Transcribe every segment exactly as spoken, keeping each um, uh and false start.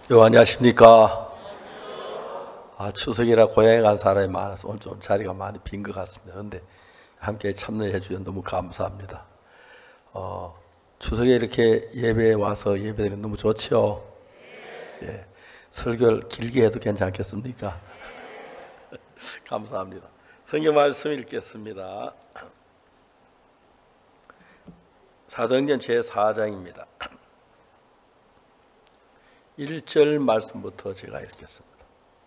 요 안녕하십니까? 아, 추석이라 고향에 간 사람이 많아서 오늘 좀 자리가 많이 빈 것 같습니다. 그런데 함께 참여해 주셔서 너무 감사합니다. 어, 추석에 이렇게 예배에 와서 예배드리면 너무 좋죠? 예, 설교를 길게 해도 괜찮겠습니까? 감사합니다. 성경 말씀 읽겠습니다. 사도행전 제사 장입니다. 일 절 말씀부터 제가 읽겠습니다.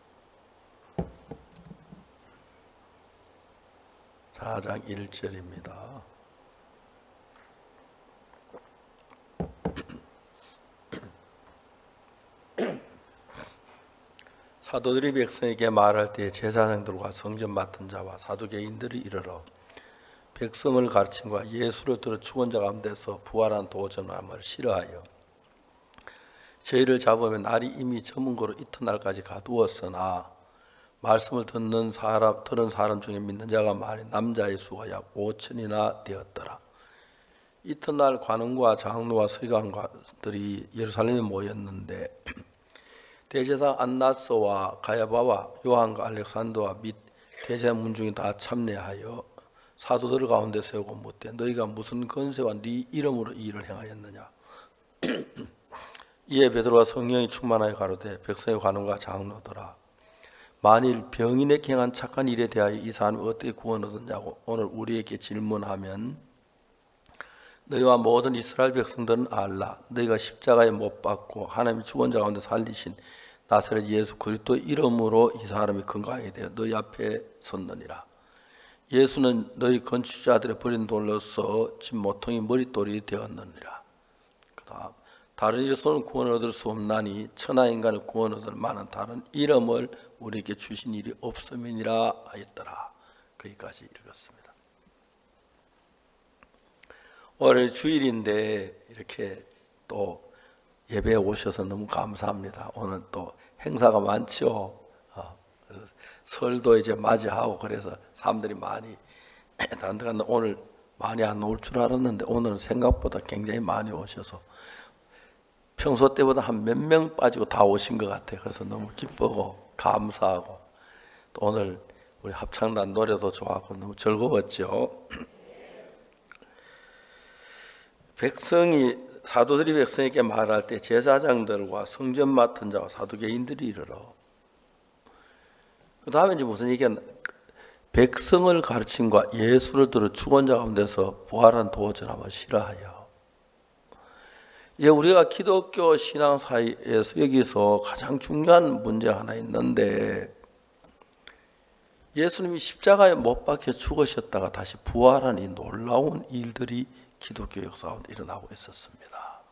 사 장 일 절입니다. 사도들이 백성에게 말할 때 제사장들과 성전 맡은 자와 사두개인들이 이르러 백성을 가르친과 예수를 들어 죽은 자 가운데서 부활한 도전함을 싫어하여 저희를 잡으면 날이 이미 저문 거로 이튿날까지 가두었으나 말씀을 듣는 사람, 들은 사람 중에 믿는 자가 많이 남자의 수가 약 오천이나 되었더라. 이튿날 관원과 장로와 서기관들이 예루살렘에 모였는데 대제사장 안나스와 가야바와 요한과 알렉산더와 및 대제문 중에 다 참여하여 사도들 가운데 세우고 묻되 너희가 무슨 권세와 네 이름으로 이 일을 행하였느냐. 이에 베드로가 성령이 충만하여 가로되 백성의 관원과 장로들아 만일 병인에게 행한 착한 일에 대하여 이 사람이 어떻게 구원 얻었냐고 오늘 우리에게 질문하면 너희와 모든 이스라엘 백성들은 알라. 너희가 십자가에 못 박고 하나님이 죽은 자 가운데 살리신 나사렛 예수 그리스도 이름으로 이 사람이 건강하게 되어 너희 앞에 섰느니라. 예수는 너희 건축자들의 버린 돌로서 집 모퉁이 머릿돌이 되었느니라. 그 다음 다른 이로서는 구원을 얻을 수 없나니 천하 인간을 구원 얻을 만한 다른 이름을 우리에게 주신 일이 없음이니라 하였더라. 거기까지 읽었습니다. 오늘 주일인데 이렇게 또 예배에 오셔서 너무 감사합니다. 오늘 또 행사가 많죠. 어, 설도 이제 맞이하고 그래서 사람들이 많이 단단한 오늘 많이 안 올 줄 알았는데 오늘은 생각보다 굉장히 많이 오셔서 평소 때보다 한 몇 명 빠지고 다 오신 것 같아요. 그래서 너무 기쁘고 감사하고 또 오늘 우리 합창단 노래도 좋았고 너무 즐거웠죠. 백성이 사도들이 백성에게 말할 때 제사장들과 성전 맡은 자와 사두개인들이 이르러 그 다음에 이제 무슨 얘기냐 백성을 가르친과 예수를 들어 죽은 자 가운데서 부활한 도전함을 싫어하여 이제 우리가 기독교 신앙 사이에서 여기서 가장 중요한 문제 하나 있는데 예수님이 십자가에 못 박혀 죽으셨다가 다시 부활한 이 놀라운 일들이 기독교 역사 가운데 일어나고 있었습니다.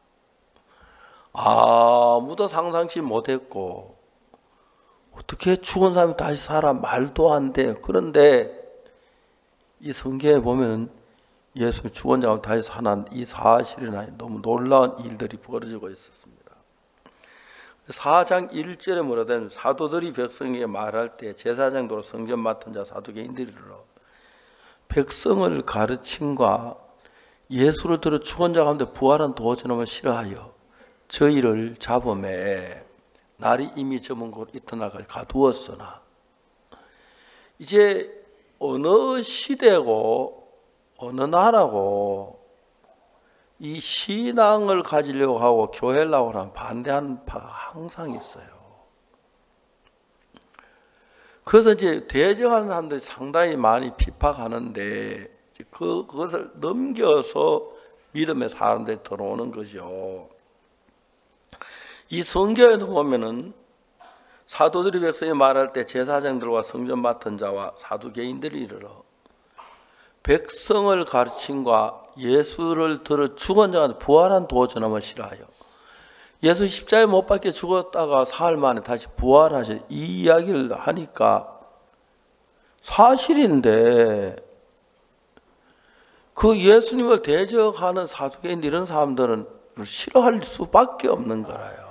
아무도 상상치 못했고 어떻게 죽은 사람이 다시 살아 말도 안 돼. 그런데 이 성경에 보면 예수님이 죽은 자가 다시 살아난 이 사실이나 너무 놀라운 일들이 벌어지고 있었습니다. 사 장 일 절에 뭐라 되면 사도들이 백성에게 말할 때 제사장도 성전 맡은 자 사두개인들이 이르러 백성을 가르침과 예수를 들어 죽은 자 가운데 부활한 도전함을 싫어하여 저희를 잡음에 날이 이미 저문 곳 이튿날까지 가두었으나 이제 어느 시대고 어느 나라고 이 신앙을 가지려고 하고 교회를 하고 하면 반대하는 파가 항상 있어요. 그래서 이제 대적하는 사람들이 상당히 많이 핍박하는데 그, 그것을 넘겨서 믿음의 사람들이 들어오는 거죠. 이 성경에도 보면은 사도들이 백성이 말할 때 제사장들과 성전 맡은 자와 사두개인들이 이르러 백성을 가르침과 예수를 들어 죽은 자가 부활한 도전함을 싫어하여 예수 십자가에 못 박혀 죽었다가 사흘 만에 다시 부활하셔 이 이야기를 하니까 사실인데 그 예수님을 대적하는 사두개인 이런 사람들은 싫어할 수밖에 없는 거라요.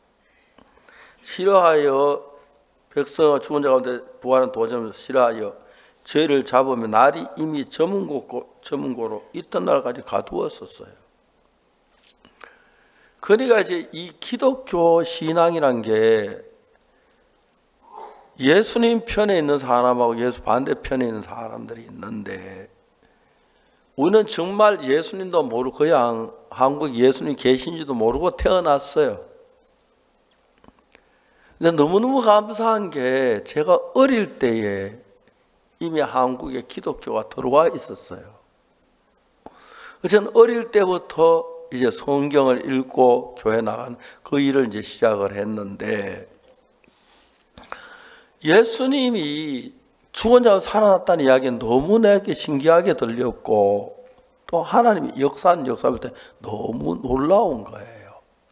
싫어하여 백성과 죽은 자 가운데 부활한 도전을 싫어하여 죄를 잡으면 날이 이미 저문고, 저문고로 이튿날까지 가두었었어요. 그러니까 이제 이 기독교 신앙이란 게 예수님 편에 있는 사람하고 예수 반대편에 있는 사람들이 있는데, 우리는 정말 예수님도 모르고 그냥 한국 예수님 계신지도 모르고 태어났어요. 근데 너무너무 감사한 게 제가 어릴 때에 이미 한국에 기독교가 들어와 있었어요. 저는 어릴 때부터 이제 성경을 읽고 교회 나간 그 일을 이제 시작을 했는데, 예수님이 죽은 자가 살아났다는 이야기는 너무 내게 신기하게 들렸고, 또 하나님이 역사하는 역사를 볼 때 너무 놀라운 거예요.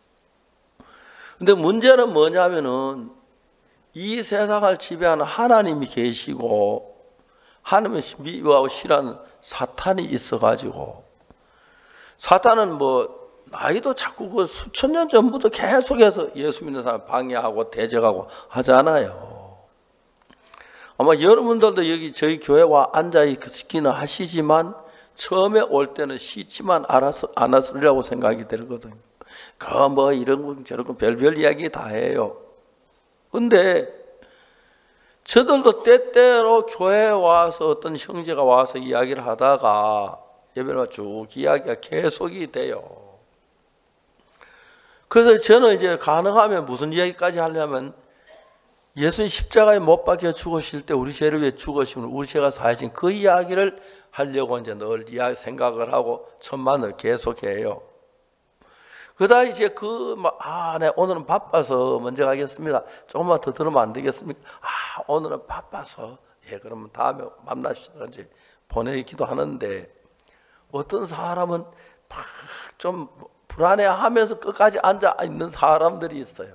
근데 문제는 뭐냐면은 이 세상을 지배하는 하나님이 계시고 하나님을 미워하고 싫어하는 사탄이 있어가지고, 사탄은 뭐 나이도 자꾸 그 수천 년 전부터 계속해서 예수 믿는 사람 방해하고 대적하고 하잖아요. 아마 여러분들도 여기 저희 교회 와 앉아 있기는 하시지만 처음에 올 때는 싫지만 알아서 안 하시리라고 생각이 들거든요. 그 뭐 이런 거 저런 거 별별 이야기 다 해요. 근데 저들도 때때로 교회에 와서 어떤 형제가 와서 이야기를 하다가 예배를 쭉 이야기가 계속이 돼요. 그래서 저는 이제 가능하면 무슨 이야기까지 하려면, 예수님 십자가에 못 박혀 죽으실 때 우리 죄를 위해 죽으시면 우리 죄가 사하신 그 이야기를 하려고 이제 늘 이야기 생각을 하고 천만을 계속해요. 그다 이제 그 아, 네, 오늘은 바빠서 먼저 가겠습니다. 조금만 더 들으면 안 되겠습니까? 아, 오늘은 바빠서 예, 그러면 다음에 만나시죠. 이제 보내기도 하는데, 어떤 사람은 막 좀 불안해하면서 끝까지 앉아 있는 사람들이 있어요.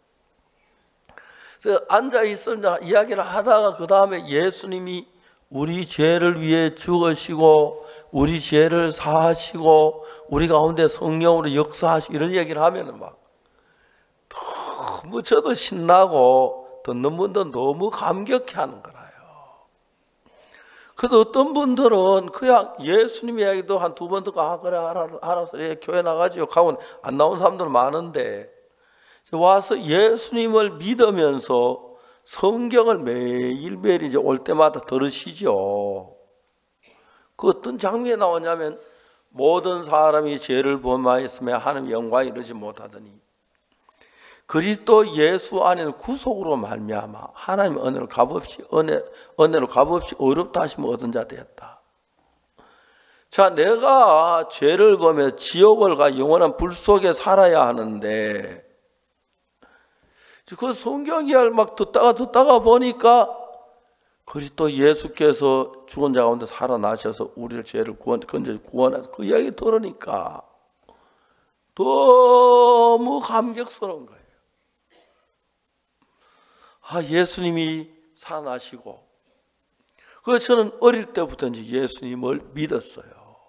그래서 앉아 있으냐 이야기를 하다가 그 다음에 예수님이 우리 죄를 위해 죽으시고 우리 죄를 사하시고 우리 가운데 성령으로 역사하시고 이런 얘기를 하면은 막 너무 저도 신나고 듣는 분도 너무 감격해하는 거라요. 그래서 어떤 분들은 그냥 예수님 이야기도 한 두 번 듣고 아 그래 알아서 예, 교회 나가지요 하고 안 나온 사람들 많은데, 와서 예수님을 믿으면서 성경을 매일매일 이제 올 때마다 들으시죠. 그 어떤 장면이 나오냐면, 모든 사람이 죄를 범하였으며 하나님 영광에 이르지 못하더니 그리스도 예수 안에는 구속으로 말미암아 하나님 은혜로 값없이 은혜 은혜로 값없이 어렵다 하시면 얻은 자 되었다. 자, 내가 죄를 범해 지옥을 가 영원한 불 속에 살아야 하는데, 그 성경 이야기를 막 듣다가 듣다가 보니까 그리스도 예수께서 죽은 자 가운데 살아나셔서 우리를 죄를 구원, 건져 구원하는 그 이야기 들으니까 너무 감격스러운 거예요. 아, 예수님이 살아나시고, 그래서 저는 어릴 때부터 이제 예수님을 믿었어요.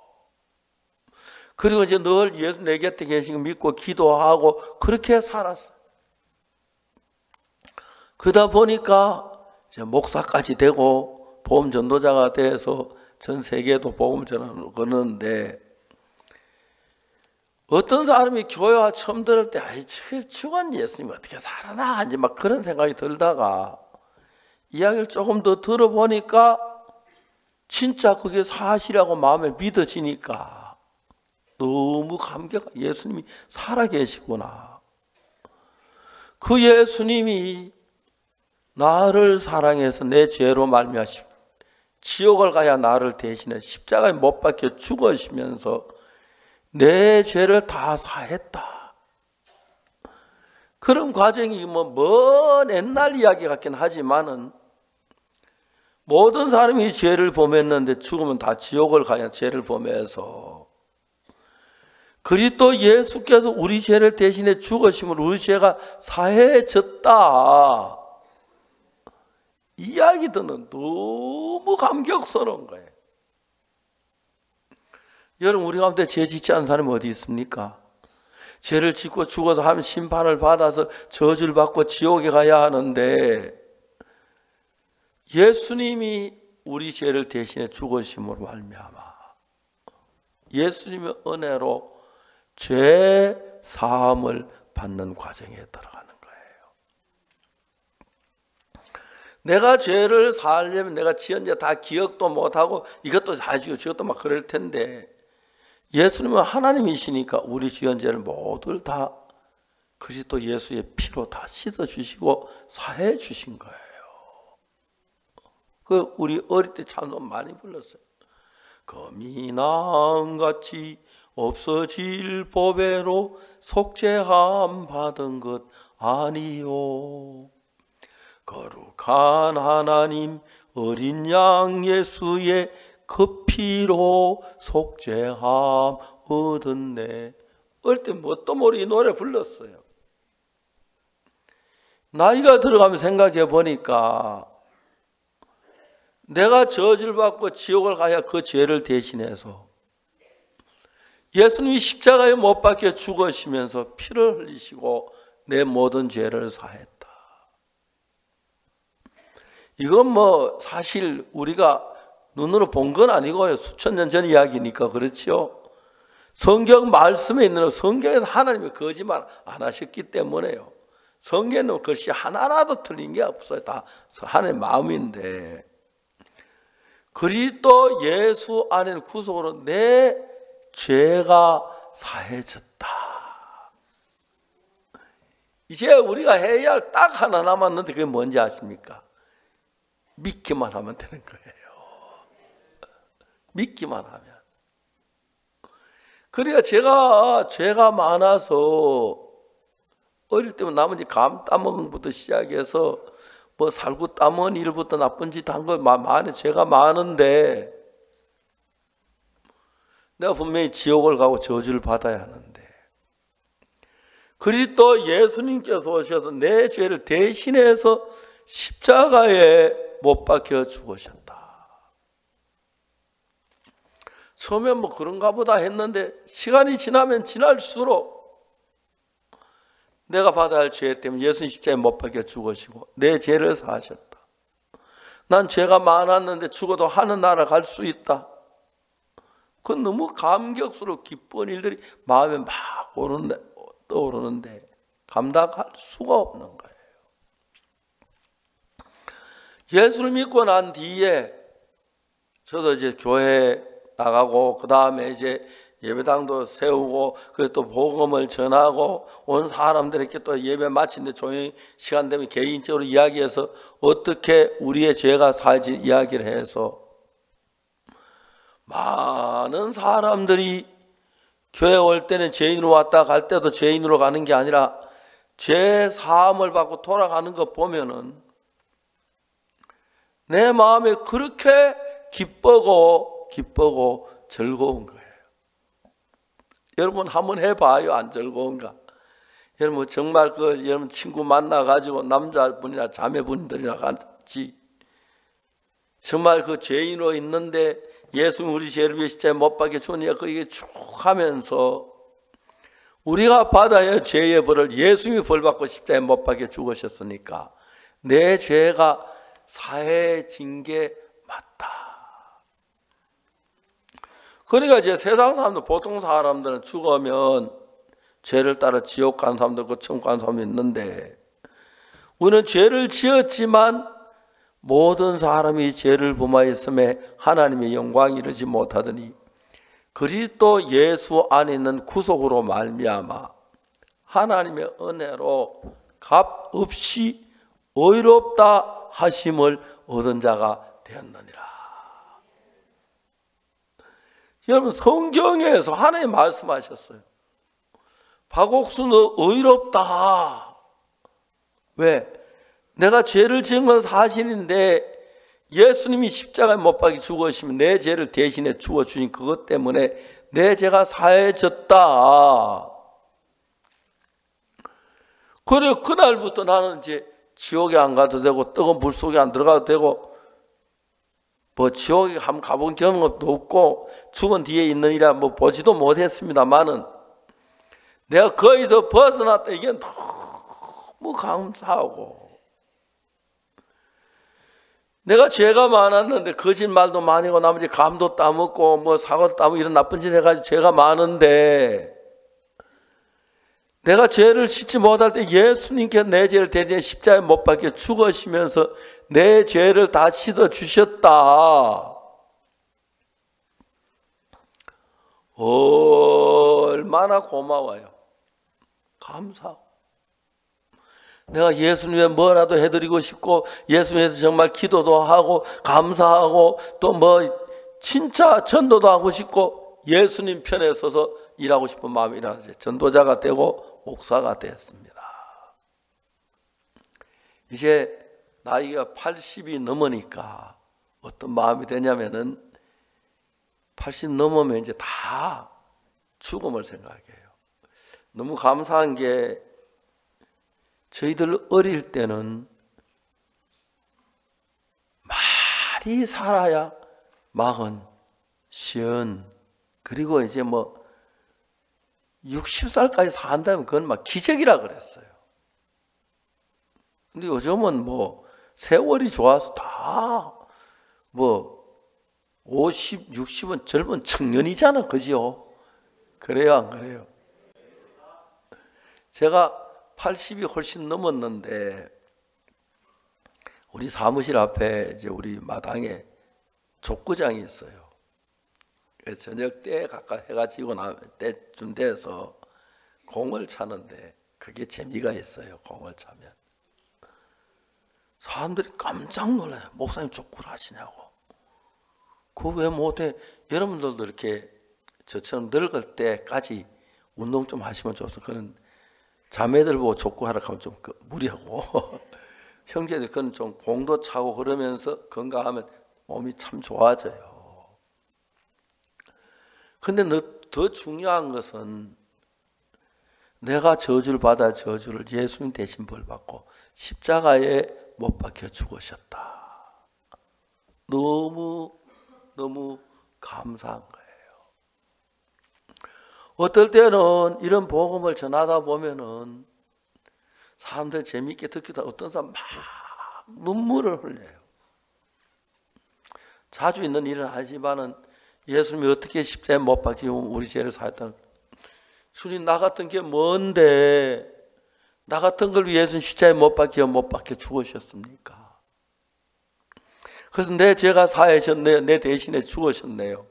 그리고 이제 늘 예수 내 곁에 계신 거 믿고 기도하고 그렇게 살았어요. 그러다 보니까 이제 목사까지 되고 복음 전도자가 돼서 전 세계에도 복음 전하는 거는데, 어떤 사람이 교회와 처음 들을 때 아이 죽은 예수님 어떻게 살아나 이제 막 그런 생각이 들다가 이야기를 조금 더 들어보니까 진짜 그게 사실이라고 마음에 믿어지니까 너무 감격, 예수님이 살아계시구나. 그 예수님이 나를 사랑해서 내 죄로 말미암아 지옥을 가야 나를 대신해 십자가에 못 박혀 죽으시면서 내 죄를 다 사했다. 그런 과정이 뭐 먼 옛날 이야기 같긴 하지만은, 모든 사람이 죄를 범했는데 죽으면 다 지옥을 가야 죄를 범해서 그리스도 예수께서 우리 죄를 대신해 죽으심으로 우리 죄가 사해졌다. 이야기 듣는 너무 감격스러운 거예요. 여러분, 우리 가운데 죄 짓지 않은 사람이 어디 있습니까? 죄를 짓고 죽어서 하면 심판을 받아서 저주를 받고 지옥에 가야 하는데, 예수님이 우리 죄를 대신해 죽으심으로 말미암아 예수님의 은혜로 죄 사함을 받는 과정에 들어가는 거예요. 내가 죄를 살려면 내가 지은 죄 다 기억도 못하고 이것도 다 해주고 저것도 막 그럴 텐데, 예수님은 하나님이시니까 우리 지은 죄를 모두 다 그리스도 예수의 피로 다 씻어주시고 사해 주신 거예요. 그 우리 어릴 때 찬송 많이 불렀어요. 금이 나음같이 없어질 보배로 속죄함 받은 것 아니요. 거룩한 하나님 어린 양 예수의 그 피로 속죄함 얻었네. 어릴 때 뭣도 모르게 이 노래 불렀어요. 나이가 들어가면 생각해 보니까 내가 저주를 받고 지옥을 가야 그 죄를 대신해서 예수님이 십자가에 못 박혀 죽으시면서 피를 흘리시고 내 모든 죄를 사했다. 이건 뭐 사실 우리가 눈으로 본 건 아니고요. 수천 년 전 이야기니까 그렇지요. 성경 말씀에 있는, 성경에서 하나님이 거짓말 안 하셨기 때문에요. 성경에는 글씨 하나라도 틀린 게 없어요. 다 하나님의 마음인데, 그리스도 예수 안에는 구속으로 내 죄가 사해졌다. 이제 우리가 해야 할 딱 하나 남았는데 그게 뭔지 아십니까? 믿기만 하면 되는 거예요. 믿기만 하면. 그러니까 제가 죄가 많아서 어릴 때면 나머지 감 따먹은 것부터 시작해서 뭐 살구 따먹은 일부터 나쁜 짓 한 거 많이 죄가 많은데, 내가 분명히 지옥을 가고 저주를 받아야 하는데, 그리스도 예수님께서 오셔서 내 죄를 대신해서 십자가에 못 박혀 죽으셨다. 처음엔 뭐 그런가 보다 했는데 시간이 지나면 지날수록 내가 받아야 할 죄 때문에 예수님 십자가에 못 박혀 죽으시고 내 죄를 사하셨다. 난 죄가 많았는데 죽어도 하늘나라 갈 수 있다. 그건 너무 감격스럽고 기쁜 일들이 마음에 막 오르는데, 떠오르는데 감당할 수가 없는 거예요. 예수를 믿고 난 뒤에 저도 이제 교회 나가고 그 다음에 이제 예배당도 세우고 그래서 또 복음을 전하고 온 사람들에게 또 예배 마치는데 조용히 시간 되면 개인적으로 이야기해서 어떻게 우리의 죄가 사해진 이야기를 해서 많은 사람들이 교회 올 때는 죄인으로 왔다 갈 때도 죄인으로 가는 게 아니라 죄 사함을 받고 돌아가는 거 보면은 내 마음에 그렇게 기쁘고 기쁘고 즐거운 거예요. 여러분 한번 해봐요. 안 즐거운가? 여러분 정말 그 여러분 친구 만나가지고 남자분이나 자매분들이나 같이 정말 그 죄인으로 있는데 예수님 우리 죄를 위해 십자가에 못 박혀 죽으니까 그게 쭉 하면서 우리가 받아야 할 죄의 벌을 예수님이 벌 받고 십자가에 못 박혀 죽으셨으니까 내 죄가 사해진 게 맞다. 그러니까 이제 세상 사람들, 보통 사람들은 죽으면 죄를 따라 지옥 가는 사람도 있고 천국 가는 사람도 있는데, 우리는 죄를 지었지만 모든 사람이 죄를 범하였음에 하나님의 영광이 이르지 못하더니 그리스도 예수 안에 있는 구속으로 말미암아 하나님의 은혜로 값 없이 의롭다 하심을 얻은 자가 되었느니라. 여러분 성경에서 하나님 말씀하셨어요. 박옥수 너 의롭다. 왜? 내가 죄를 지은 건 사실인데 예수님이 십자가에 못 박혀 죽으시면 내 죄를 대신해 죽어주신 그것 때문에 내 죄가 사해졌다. 그래 그날부터 나는 이제 지옥에 안 가도 되고 뜨거운 물속에 안 들어가도 되고 뭐 지옥에 한번 가본 경험도 없고 죽은 뒤에 있는 일이라 뭐 보지도 못했습니다만은 내가 거기서 벗어났다. 이게 너무 감사하고, 내가 죄가 많았는데 거짓말도 많이 하고 나머지 감도 따먹고 뭐 사고도 따먹고 이런 나쁜 짓 해가지고 죄가 많은데 내가 죄를 씻지 못할 때 예수님께서 내 죄를 대신에 십자가에 못 박혀 죽으시면서 내 죄를 다 씻어 주셨다. 얼마나 고마워요. 감사하고. 내가 예수님에 뭐라도 해드리고 싶고 예수님에서 정말 기도도 하고 감사하고 또 뭐 진짜 전도도 하고 싶고 예수님 편에 서서 일하고 싶은 마음이 일어나서 전도자가 되고 목사가 됐습니다. 이제 나이가 팔십이 넘으니까 어떤 마음이 되냐면은 팔십 넘으면 이제 다 죽음을 생각해요. 너무 감사한 게 저희들 어릴 때는 많이 살아야 마흔, 시흔, 그리고 이제 뭐 육십 살까지 산다면 그건 막 기적이라 그랬어요. 근데 요즘은 뭐 세월이 좋아서 다 뭐 오십, 육십은 젊은 청년이잖아, 그죠? 그래요, 안 그래요? 제가 팔십이 훨씬 넘었는데 우리 사무실 앞에 이제 우리 마당에 족구장이 있어요. 그래서 저녁 때 가까이 해가 지고 나 때쯤 돼서 공을 차는데 그게 재미가 있어요. 공을 차면 사람들이 깜짝 놀라요. 목사님 족구를 하시냐고. 그거 왜 못해? 여러분들도 이렇게 저처럼 늙을 때까지 운동 좀 하시면 좋아서 그런 자매들 보고 족구하라 하면 좀 무리하고 형제들 그건 좀 공도 차고 그러면서 건강하면 몸이 참 좋아져요. 근데 더 중요한 것은 내가 저주를 받아 저주를 예수님 대신 벌 받고 십자가에 못 박혀 죽으셨다. 너무 너무 감사한 거예요. 어떨 때는 이런 복음을 전하다 보면은 사람들 재미있게 듣기도 하고 어떤 사람 막 눈물을 흘려요. 자주 있는 일은 아니지만은 예수님이 어떻게 십자가에 못 박히고 우리 죄를 사했다는 주님 나 같은 게 뭔데 나 같은 걸 위해서 십자가에 못 박혀 못 박혀 죽으셨습니까? 그래서 내 죄가 사하셨네요. 내 대신에 죽으셨네요.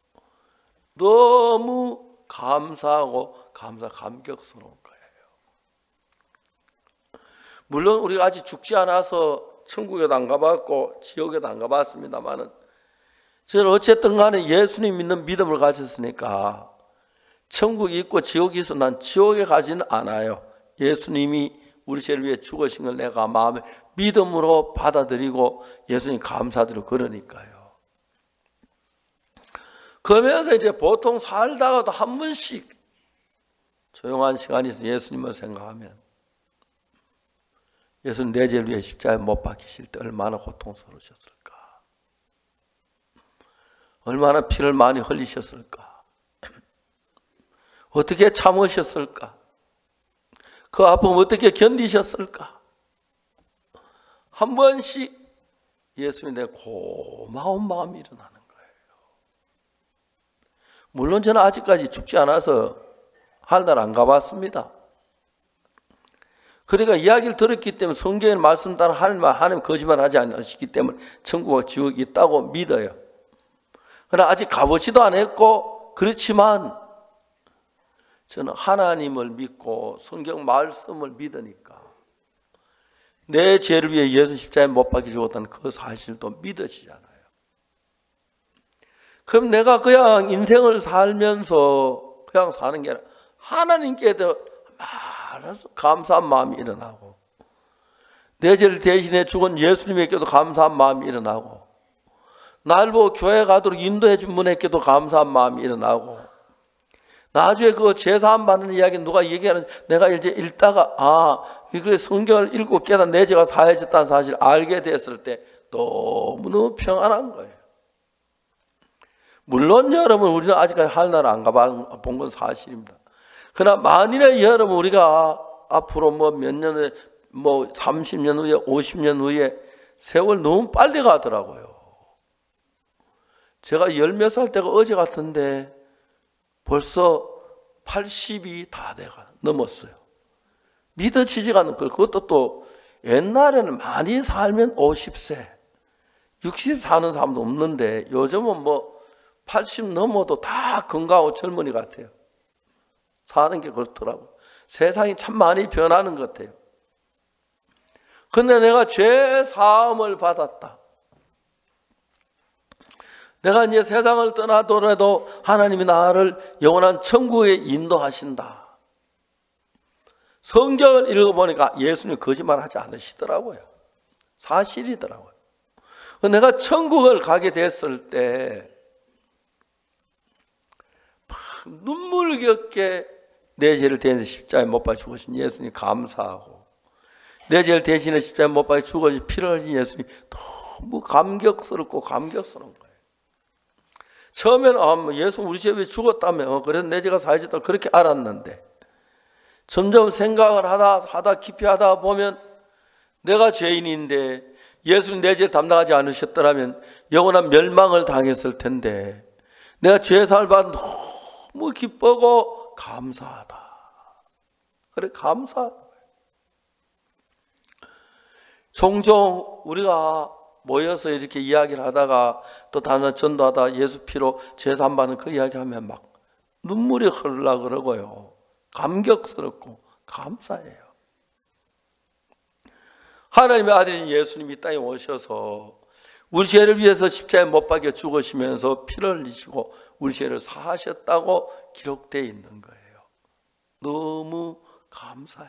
너무 감사하고 감사 감격스러운 거예요. 물론 우리가 아직 죽지 않아서 천국에도 안 가봤고 지옥에도 안 가봤습니다만은 저는 어쨌든 간에 예수님 믿는 믿음을 가졌으니까 천국이 있고 지옥이 있어 난 지옥에 가지는 않아요. 예수님이 우리 죄를 위해 죽으신 걸 내가 마음에 믿음으로 받아들이고 예수님 감사드리고 그러니까요. 그러면서 이제 보통 살다가도 한 번씩 조용한 시간이 있어 예수님을 생각하면 예수님 내 죄를 위해 십자가에 못 박히실 때 얼마나 고통스러우셨을까. 얼마나 피를 많이 흘리셨을까. 어떻게 참으셨을까. 그 아픔 어떻게 견디셨을까. 한 번씩 예수님 내 고마운 마음이 일어나는 거예요. 물론 저는 아직까지 죽지 않아서 하늘 안 가봤습니다. 그러니까 이야기를 들었기 때문에 성경의 말씀 따라 하나님, 하나님 거짓말 하지 않으시기 때문에 천국과 지옥이 있다고 믿어요. 그러나 아직 가보지도 않았고 그렇지만 저는 하나님을 믿고 성경 말씀을 믿으니까 내 죄를 위해 예수 십자가에 못 박혀 죽었다는 그 사실도 믿어지잖아요. 그럼 내가 그냥 인생을 살면서 그냥 사는 게 아니라 하나님께도 말해서 감사한 마음이 일어나고 내 죄를 대신해 죽은 예수님에게도 감사한 마음이 일어나고 날 보고 교회 가도록 인도해 준 분에게도 감사한 마음이 일어나고 나중에 그 제사함 받는 이야기 누가 얘기하는 내가 이제 읽다가 아 이거 성경을 읽고 깨달아 내 죄가 사해졌다는 사실을 알게 됐을 때 너무너무 평안한 거예요. 물론 여러분 우리는 아직까지 하늘나라 안 가본 건 사실입니다. 그러나 만일에 여러분 우리가 앞으로 뭐 몇 년 후에 뭐 삼십 년 후에 오십 년 후에 세월 너무 빨리 가더라고요. 제가 열 몇 살 때가 어제 같은데 벌써 팔십이 다 돼가 넘었어요. 믿어지지가 않는 걸. 그것도 또 옛날에는 많이 살면 오십 세, 육십 사는 사람도 없는데 요즘은 뭐 팔십 넘어도 다 건강하고 젊은이 같아요. 사는 게 그렇더라고. 세상이 참 많이 변하는 것 같아요. 근데 내가 죄 사함을 받았다. 내가 이제 세상을 떠나더라도 하나님이 나를 영원한 천국에 인도하신다. 성경을 읽어보니까 예수님 거짓말하지 않으시더라고요. 사실이더라고요. 내가 천국을 가게 됐을 때 눈물겹게 내 죄를 대신해 십자가에 못 박혀 죽으신 예수님 감사하고, 내 죄를 대신해 십자가에 못 박혀 죽으신 피를 흘리신 예수님 너무 감격스럽고 감격스러운 거예요. 처음에는 아, 뭐 예수 우리 죄 왜 죽었다며, 어, 그래서 내 죄가 사해졌다 그렇게 알았는데, 점점 생각을 하다 하다 깊이 하다 보면 내가 죄인인데 예수님 내 죄를 담당하지 않으셨더라면 영원한 멸망을 당했을 텐데, 내가 죄사를 받은 너무 기쁘고 감사하다. 그래, 감사하다. 종종 우리가 모여서 이렇게 이야기를 하다가 또 다른 전도하다 예수 피로 죄사함 받는 그 이야기하면 막 눈물이 흐르려고 그러고요. 감격스럽고 감사해요. 하나님의 아들인 예수님이 이 땅에 오셔서 우리 죄를 위해서 십자가에 못 박혀 죽으시면서 피를 흘리시고 우리 죄를 사하셨다고 기록되어 있는 거예요. 너무 감사해요.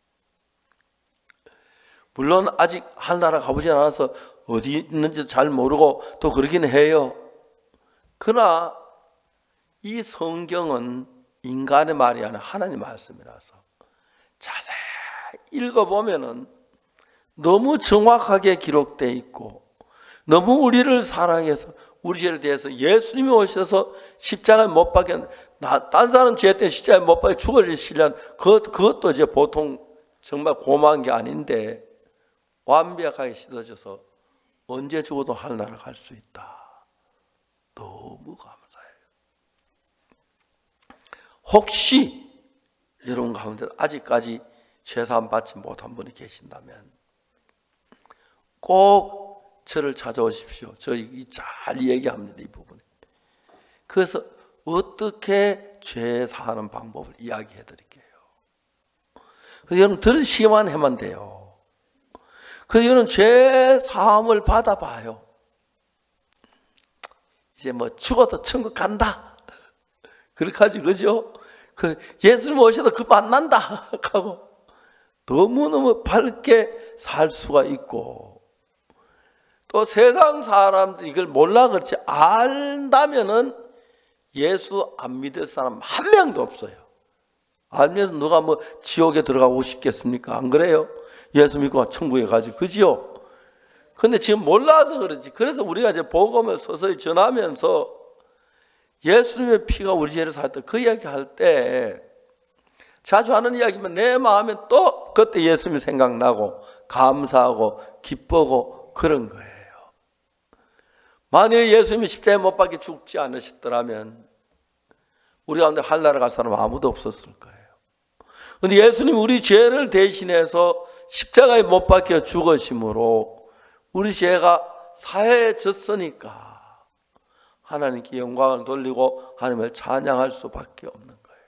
물론 아직 하늘나라 가보지 않아서 어디 있는지 잘 모르고 또 그러긴 해요. 그러나 이 성경은 인간의 말이 아니라 하나님 말씀이라서 자세히 읽어보면은 너무 정확하게 기록되어 있고, 너무 우리를 사랑해서 우리 죄를 대해서 예수님이 오셔서 십자가에 못 박혀, 딴 사람 죄 때문에 십자가에 못 박혀 죽어지시려는 그것, 그것도 이제 보통 정말 고마운 게 아닌데 완벽하게 씻어져서 언제 죽어도 하늘나라 갈 수 있다. 너무 감사해요. 혹시 여러분 가운데 아직까지 죄사함 받지 못한 분이 계신다면 꼭 저를 찾아오십시오. 저희 잘 얘기합니다, 이 부분에. 그래서 어떻게 죄 사하는 방법을 이야기해 드릴게요. 그래서 여러분 들으시기만 하면 돼요. 그래서 여러분 죄 사함을 받아봐요. 이제 뭐 죽어도 천국 간다 그렇게 하지, 그죠? 그 예수님 오셔도 그 만난다 하고 너무너무 밝게 살 수가 있고, 또 세상 사람들이 이걸 몰라 그렇지 안다면은 예수 안 믿을 사람 한 명도 없어요. 알면서 누가 뭐 지옥에 들어가고 싶겠습니까? 안 그래요? 예수 믿고 천국에 가지, 그지요? 근데 지금 몰라서 그렇지. 그래서 우리가 이제 복음을 서서히 전하면서 예수님의 피가 우리 죄를 사했다 그 이야기 할 때 자주 하는 이야기면 내 마음에 또 그때 예수님이 생각나고 감사하고 기쁘고 그런 거예요. 만일 예수님이 십자가에 못 박혀 죽지 않으셨더라면 우리 가운데 하늘나라 갈 사람 아무도 없었을 거예요. 그런데 예수님이 우리 죄를 대신해서 십자가에 못 박혀 죽으심으로 우리 죄가 사해졌으니까 하나님께 영광을 돌리고 하나님을 찬양할 수밖에 없는 거예요.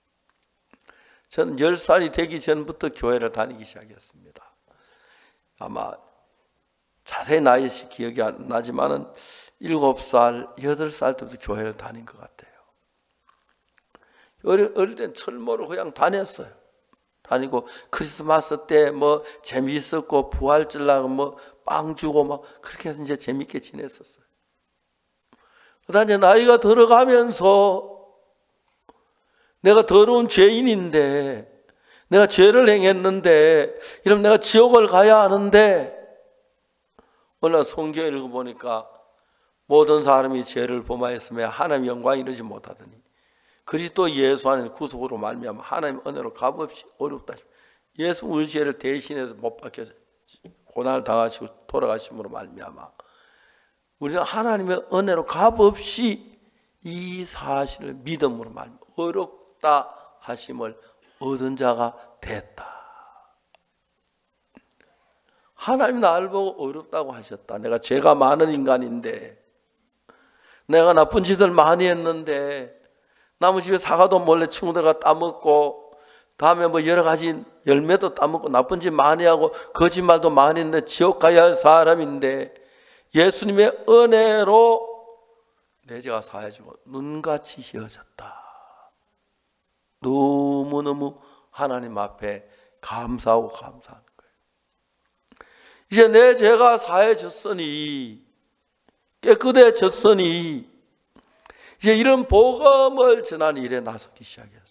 저는 열 살이 되기 전부터 교회를 다니기 시작했습니다. 아마 자세히 나이 기억이 안 나지만은 일곱 살, 여덟 살 때부터 교회를 다닌 것 같아요. 어릴, 어릴 땐 철모로 그냥 다녔어요. 다니고 크리스마스 때 뭐 재미있었고 부활절날 뭐 빵 주고 막 그렇게 해서 이제 재밌게 지냈었어요. 그다음에 이제 나이가 들어가면서 내가 더러운 죄인인데, 내가 죄를 행했는데, 이러면 내가 지옥을 가야 하는데, 어느 날 성경을 읽어보니까 모든 사람이 죄를 범하였으며 하나님의 영광을 이루지 못하더니 그리스도 예수 안에 구속으로 말미암아 하나님 은혜로 값없이 어렵다. 예수 우리 죄를 대신해서 못 박혀서 고난을 당하시고 돌아가심으로 말미암아 우리는 하나님의 은혜로 값없이 이 사실을 믿음으로 말미암아 어렵다 하심을 얻은 자가 됐다. 하나님 나를 보고 어렵다고 하셨다. 내가 죄가 많은 인간인데, 내가 나쁜 짓을 많이 했는데, 남의 집에 사과도 몰래 친구들과 따먹고, 다음에 뭐 여러 가지 열매도 따먹고, 나쁜 짓 많이 하고, 거짓말도 많이 했는데 지옥 가야 할 사람인데, 예수님의 은혜로 내 죄가 사해지고 눈같이 휘어졌다. 너무너무 하나님 앞에 감사하고 감사한 거예요. 이제 내 죄가 사해졌으니, 깨끗해졌으니 이제 이런 복음을 전하는 일에 나서기 시작했어요.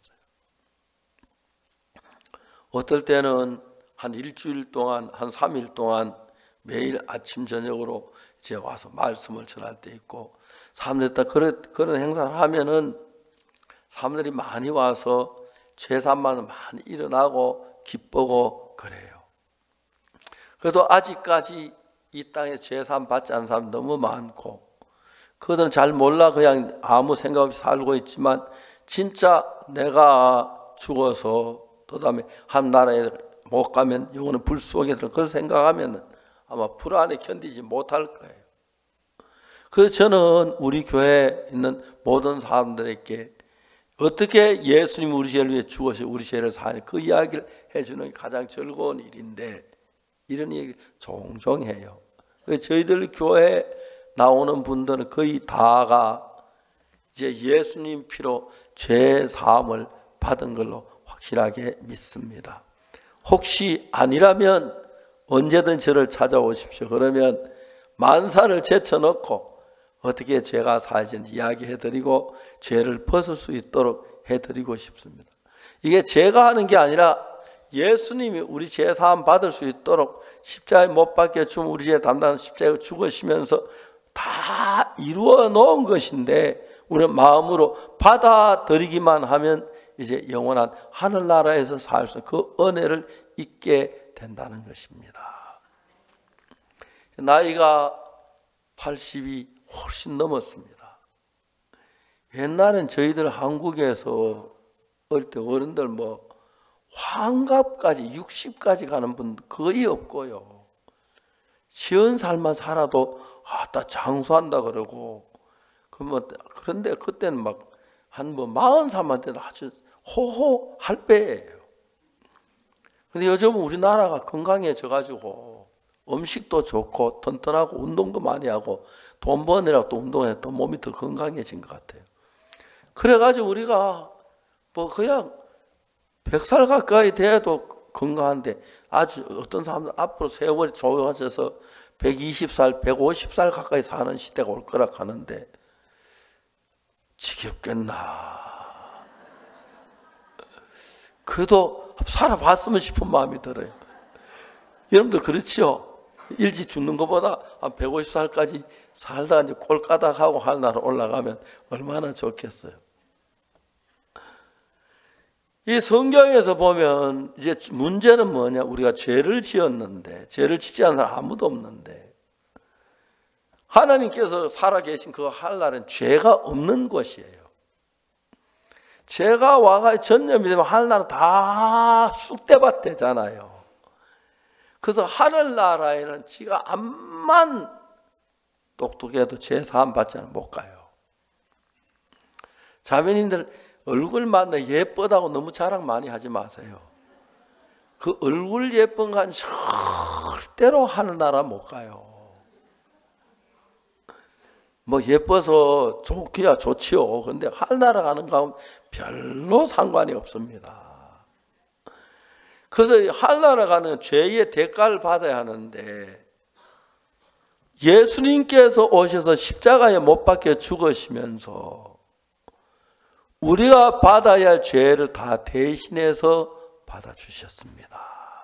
어떨 때는 한 일주일 동안, 한 삼 일 동안 매일 아침 저녁으로 이제 와서 말씀을 전할 때 있고, 사람들이 다 그런, 그런 행사를 하면은 사람들이 많이 와서 죄산만 많이 일어나고 기쁘고 그래요. 그래도 아직까지 이 땅에 죄산 받지 않은 사람 너무 많고, 그들은 잘 몰라 그냥 아무 생각 없이 살고 있지만, 진짜 내가 죽어서 또 다음에 한 나라에 못 가면 영원한 불 속에 들어, 그걸 생각하면 아마 불안에 견디지 못할 거예요. 그래서 저는 우리 교회에 있는 모든 사람들에게 어떻게 예수님 우리 죄를 위해 죽어서 우리 죄를 사는 그 이야기를 해주는 게 가장 즐거운 일인데, 이런 얘기 종종 해요. 저희들 교회에 나오는 분들은 거의 다가 이제 예수님 피로 죄 사함을 받은 걸로 확실하게 믿습니다. 혹시 아니라면 언제든 저를 찾아오십시오. 그러면 만사를 제쳐놓고 어떻게 죄가 사해지는지 이야기해드리고 죄를 벗을 수 있도록 해드리고 싶습니다. 이게 제가 하는 게 아니라 예수님이 우리 죄 사함 받을 수 있도록 십자가에 못 박혀 죽은 우리 죄 담당한 십자가에 죽으시면서 다 이루어 놓은 것인데, 우리는 마음으로 받아들이기만 하면 이제 영원한 하늘나라에서 살 수 있는 그 은혜를 잊게 된다는 것입니다. 나이가 팔십이 훨씬 넘었습니다. 옛날엔 저희들 한국에서 어릴 때 어른들 뭐 환갑까지 육십까지 가는 분 거의 없고요. 쉬운 살만 살아도 아따 장수한다 그러고, 그 뭐 그런데 그때는 막 한 뭐 마흔 살만 돼도 아주 호호할 때예요. 근데 요즘은 우리나라가 건강해져 가지고 음식도 좋고 튼튼하고 운동도 많이 하고 돈 버느라고 또 운동해 또 몸이 더 건강해진 것 같아요. 그래가지고 우리가 뭐 그냥 백 살 가까이 돼도 건강한데, 아주 어떤 사람들 앞으로 세월이 좋아져서 백이십 살, 백오십 살 가까이 사는 시대가 올 거라 하는데 지겹겠나. 그래도 살아봤으면 싶은 마음이 들어요. 여러분들 그렇죠? 일찍 죽는 것보다 한 백오십 살까지 살다가 이제 꼴까닥하고 하늘나라 올라가면 얼마나 좋겠어요. 이 성경에서 보면 이제 문제는 뭐냐, 우리가 죄를 지었는데, 죄를 지지 않는 사람 아무도 없는데, 하나님께서 살아계신 그 하늘나라는 죄가 없는 곳이에요. 죄가 와가 전염이 되면 하늘나라 다 쑥대밭 되잖아요. 그래서 하늘나라에는 지가 암만 똑똑해도 죄 사함 받지 않으면 못 가요. 자매님들, 얼굴 만나 예쁘다고 너무 자랑 많이 하지 마세요. 그 얼굴 예쁜 건 절대로 하늘나라 못 가요. 뭐 예뻐서 좋기야 좋지요. 근데 하늘나라 가는 거 별로 상관이 없습니다. 그래서 하늘나라 가는 죄의 대가를 받아야 하는데, 예수님께서 오셔서 십자가에 못 박혀 죽으시면서 우리가 받아야 할 죄를 다 대신해서 받아주셨습니다.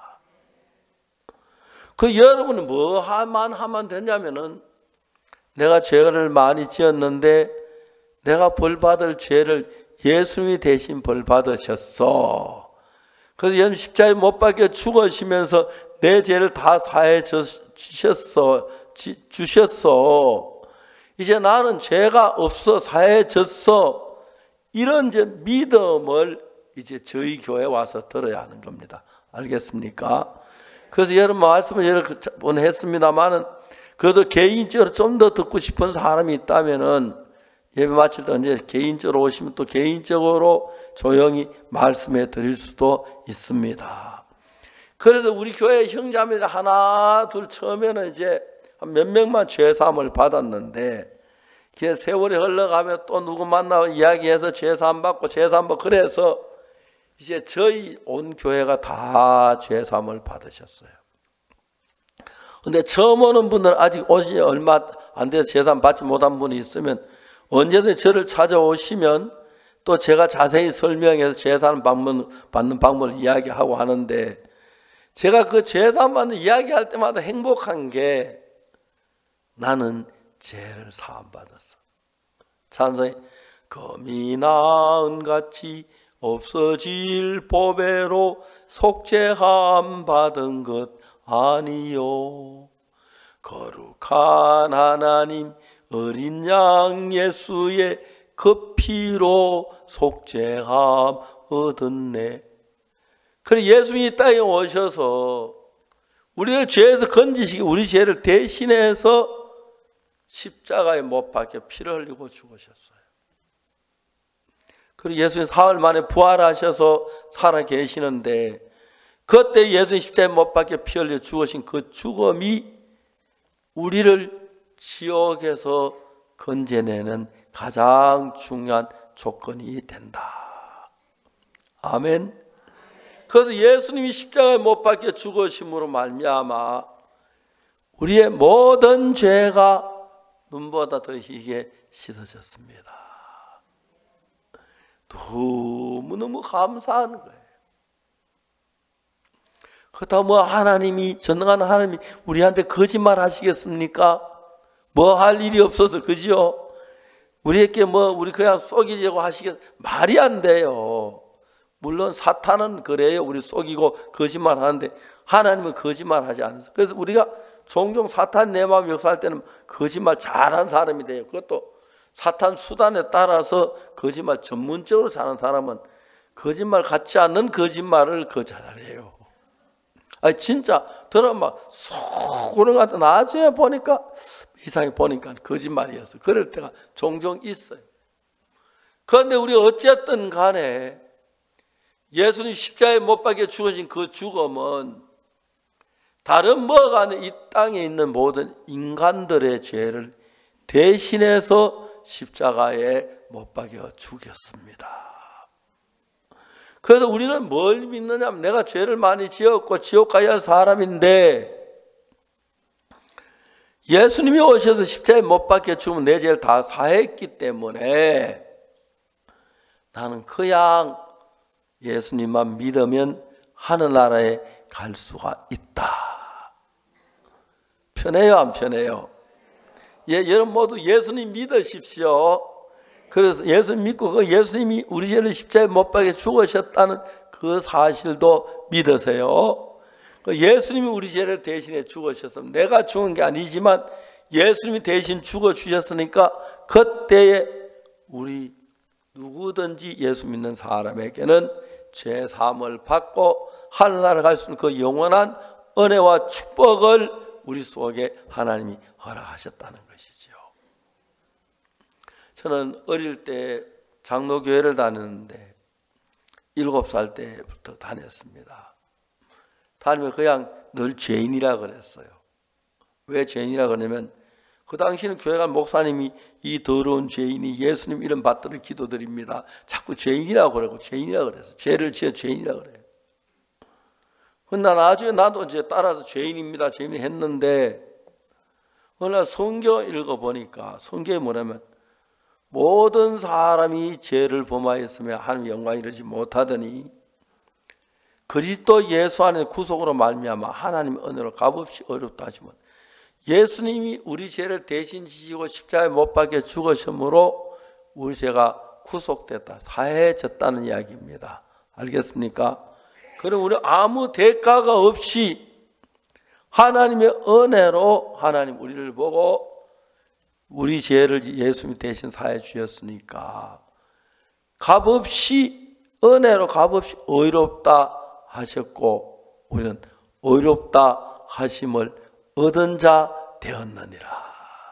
그 여러분은 뭐만 하면 되냐면은, 내가 죄를 많이 지었는데 내가 벌 받을 죄를 예수님이 대신 벌 받으셨어. 그래서 여러분 십자가에 못 박혀 죽으시면서 내 죄를 다 사해 주셨어. 주셨어. 이제 나는 죄가 없어 사해졌어. 이런 이제 믿음을 이제 저희 교회에 와서 들어야 하는 겁니다. 알겠습니까? 그래서 여러 말씀을 여러 번 했습니다만은 그래도 개인적으로 좀 더 듣고 싶은 사람이 있다면은 예배 마칠 때 언제 개인적으로 오시면 또 개인적으로 조용히 말씀해 드릴 수도 있습니다. 그래서 우리 교회 형제자매들 하나 둘 처음에는 이제 몇 명만 죄사함을 받았는데 그 세월이 흘러가면 또 누구 만나고 이야기해서 죄사함 받고 죄사함 받고 그래서 이제 저희 온 교회가 다 죄사함을 받으셨어요. 근데 처음 오는 분들 아직 오신 지 얼마 안 돼서 죄사함 받지 못한 분이 있으면 언제든 저를 찾아오시면 또 제가 자세히 설명해서 죄사함 받는 방법을 이야기하고 하는데 제가 그 죄사함 받는 이야기할 때마다 행복한 게 나는 죄를 사함받았어. 찬송이 검이 나은 같이 없어질 보배로 속죄함 받은 것 아니요. 거룩한 하나님 어린 양 예수의 그 피로 속죄함 얻었네. 그래 예수님이 이 땅에 오셔서 우리를 죄에서 건지시기 우리 죄를 대신해서 십자가에 못 박혀 피를 흘리고 죽으셨어요. 그리고 예수님 사흘 만에 부활하셔서 살아 계시는데 그때 예수님 십자가에 못 박혀 피 흘려 죽으신 그 죽음이 우리를 지옥에서 건져내는 가장 중요한 조건이 된다. 아멘. 그래서 예수님이 십자가에 못 박혀 죽으심으로 말미암아 우리의 모든 죄가 눈보다 더 희게 씻어졌습니다. 너무너무 감사한 거예요. 그렇다고 뭐 하나님이 전능한 하나님이 우리한테 거짓말 하시겠습니까? 뭐 할 일이 없어서 그죠? 우리에게 뭐 우리 그냥 속이려고 하시겠 말이 안 돼요. 물론 사탄은 그래요. 우리 속이고 거짓말 하는데 하나님은 거짓말 하지 않으세요. 그래서 우리가 종종 사탄 내 마음 역사할 때는 거짓말 잘하는 사람이 돼요. 그것도 사탄 수단에 따라서 거짓말 전문적으로 사는 사람은 거짓말 같지 않는 거짓말을 그 잘해요. 아니 진짜 드라마 쏙 오는 것 같아. 나중에 보니까 이상하게 보니까 거짓말이었어. 그럴 때가 종종 있어요. 그런데 우리 어쨌든 간에 예수님 십자가에 못 박혀 죽으신 그 죽음은 다른 뭐가 아니라 이 땅에 있는 모든 인간들의 죄를 대신해서 십자가에 못 박여 죽였습니다. 그래서 우리는 뭘 믿느냐면 내가 죄를 많이 지었고 지옥 가야 할 사람인데 예수님이 오셔서 십자가에 못 박혀 죽으면 내 죄를 다 사했기 때문에 나는 그냥 예수님만 믿으면 하늘나라에 갈 수가 있다. 편해요, 안 편해요? 예, 여러분 모두 예수님 믿으십시오. 그래서 예수님 믿고 그 예수님이 우리 죄를 십자가에 못 박혀 죽으셨다는 그 사실도 믿으세요. 예수님이 우리 죄를 대신해 죽으셨으면 내가 죽은 게 아니지만 예수님이 대신 죽어 주셨으니까 그때에 우리 누구든지 예수 믿는 사람에게는 죄 사함을 받고 하늘나라를 갈 수 있는 그 영원한 은혜와 축복을 우리 속에 하나님이 허락하셨다는 것이죠. 저는 어릴 때 장로교회를 다녔는데 일곱 살 때부터 다녔습니다. 다니면 그냥 늘 죄인이라 그랬어요. 왜 죄인이라 그러냐면 그 당시는 교회가 목사님이 이 더러운 죄인이 예수님 이름 받들어 기도드립니다. 자꾸 죄인이라고 그러고 죄인이라 그래서 죄를 지어 죄인이라 그래요. 난 나중에 나도 이제 따라서 죄인입니다. 죄인 했는데 어느 날 성경 읽어보니까 성경에 뭐냐면 모든 사람이 죄를 범하였으며 하나님 영광 이르지 못하더니 그리스도 예수 안에 구속으로 말미암아 하나님 은혜로 값없이 어렵다 하시면 예수님이 우리 죄를 대신 지시고 십자가에 못 박혀 죽으심으로 우리 죄가 구속됐다, 사해졌다는 이야기입니다. 알겠습니까? 그럼 우리 아무 대가가 없이 하나님의 은혜로 하나님 우리를 보고 우리 죄를 예수님이 대신 사해 주셨으니까 값없이 은혜로 값없이 의롭다 하셨고 우리는 의롭다 하심을 얻은 자 되었느니라.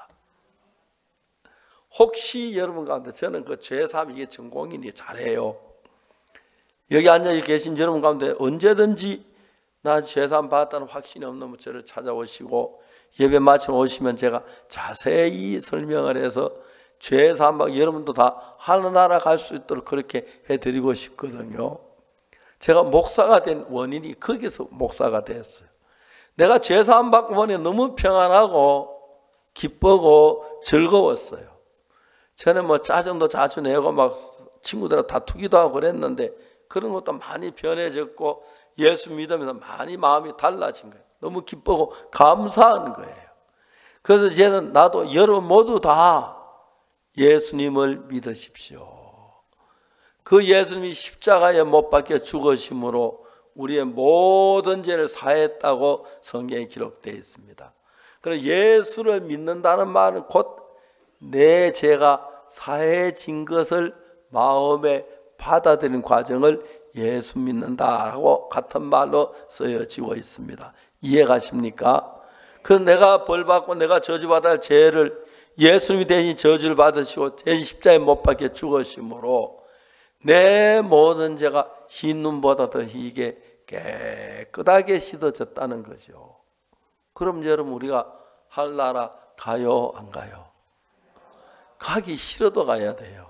혹시 여러분 가운데 저는 그 죄사함 이게 전공이니 잘해요. 여기 앉아 계신 여러분 가운데 언제든지 나 죄사함 받았다는 확신이 없는 저를 찾아오시고 예배 마치고 오시면 제가 자세히 설명을 해서 죄사함 받고 여러분도 다 하늘나라 갈 수 있도록 그렇게 해드리고 싶거든요. 제가 목사가 된 원인이 거기서 목사가 됐어요. 내가 죄사함 받고 보니 너무 평안하고 기쁘고 즐거웠어요. 저는 뭐 짜증도 자주 내고 막 친구들하고 다투기도 하고 그랬는데 그런 것도 많이 변해졌고 예수 믿으면서 많이 마음이 달라진 거예요. 너무 기쁘고 감사한 거예요. 그래서 이제는 나도 여러분 모두 다 예수님을 믿으십시오. 그 예수님이 십자가에 못 박혀 죽으심으로 우리의 모든 죄를 사했다고 성경에 기록되어 있습니다. 그래서 예수를 믿는다는 말은 곧 내 죄가 사해진 것을 마음에 받아들이는 과정을 예수 믿는다라고 같은 말로 쓰여지고 있습니다. 이해가십니까? 그래서 내가 벌받고 내가 저주받아야 할 죄를 예수님이 대신 저주를 받으시고 대신 십자가에 못 박혀 죽으심으로 내 모든 죄가 흰 눈보다 더 희게 깨끗하게 씻어졌다는 거죠. 그럼 여러분 우리가 하늘나라 가요 안 가요? 가기 싫어도 가야 돼요.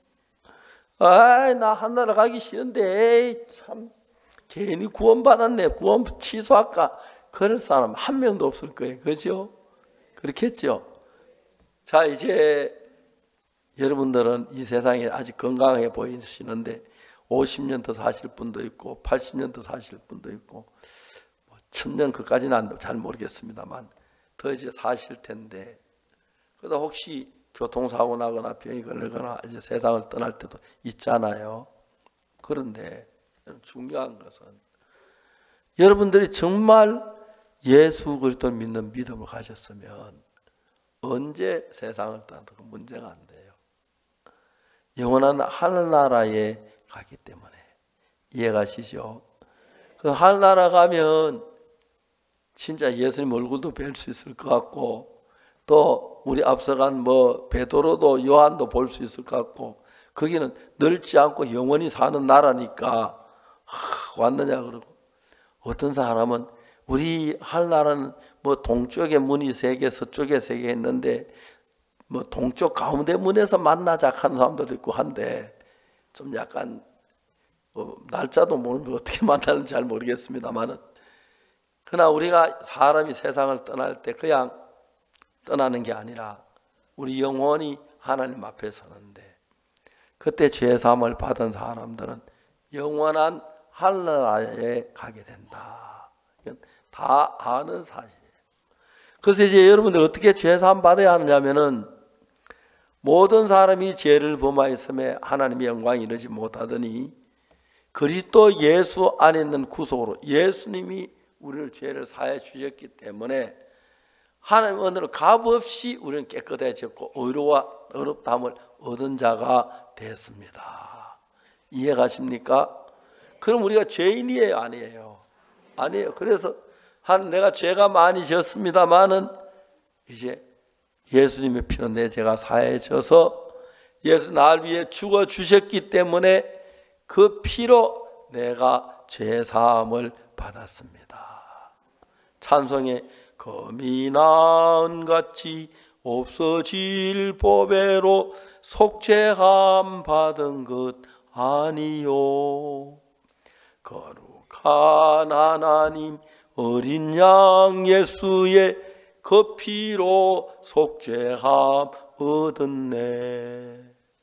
아이 나 하늘나라 가기 싫은데 에이, 참 괜히 구원받았네 구원 취소할까 그럴 사람 한 명도 없을 거예요. 그죠? 그렇겠죠? 자 이제 여러분들은 이 세상에 아직 건강해 보이시는데 오십 년 더 사실 분도 있고 팔십 년 더 사실 분도 있고 천 년 그까지는 잘 모르겠습니다만 더 이제 사실 텐데 그래도 혹시 교통사고 나거나 병이 걸리거나 이제 세상을 떠날 때도 있잖아요. 그런데 중요한 것은 여러분들이 정말 예수 그리스도를 믿는 믿음을 가졌으면 언제 세상을 떠나도 문제가 안 돼요. 영원한 하늘나라에 가기 때문에 이해가시죠? 그 하늘나라 가면 진짜 예수님 얼굴도 뵐 수 있을 것 같고 또 우리 앞서간 뭐 베드로도 요한도 볼 수 있을 것 같고 거기는 늙지 않고 영원히 사는 나라니까 하, 왔느냐 그러고 어떤 사람은 우리 하늘나라는 뭐 동쪽에 문이 세 개 서쪽에 세 개 있는데 뭐 동쪽 가운데 문에서 만나자 하는 사람도 있고 한데 좀 약간 뭐 날짜도 모르면 어떻게 만나는지 잘 모르겠습니다만은 그러나 우리가 사람이 세상을 떠날 때 그냥 떠나는 게 아니라 우리 영원히 하나님 앞에 서는데 그때 죄사함을 받은 사람들은 영원한 하늘나라에 가게 된다. 이건 다 아는 사실이에요. 그래서 이제 여러분들 어떻게 죄사함 받아야 하느냐면은 모든 사람이 죄를 범하였음에 하나님의 영광이 이르지 못하더니 그리스도 예수 안에 있는 구속으로 예수님이 우리를 죄를 사해 주셨기 때문에 하나님 은혜로 값없이 우리는 깨끗해졌고 의로와 의롭다함을 얻은 자가 됐습니다. 이해가십니까? 그럼 우리가 죄인이에요 아니에요? 아니에요. 그래서 한 내가 죄가 많이 졌습니다마는 이제 예수님의 피로 내 죄가 사해져서 예수 날 위해 죽어 주셨기 때문에 그 피로 내가 죄 사함을 받았습니다. 찬송에 금이 나은같이 없어질 보배로 속죄함 받은 것 아니요. 거룩한 하나님 어린 양 예수의 그 피로 속죄함 얻었네.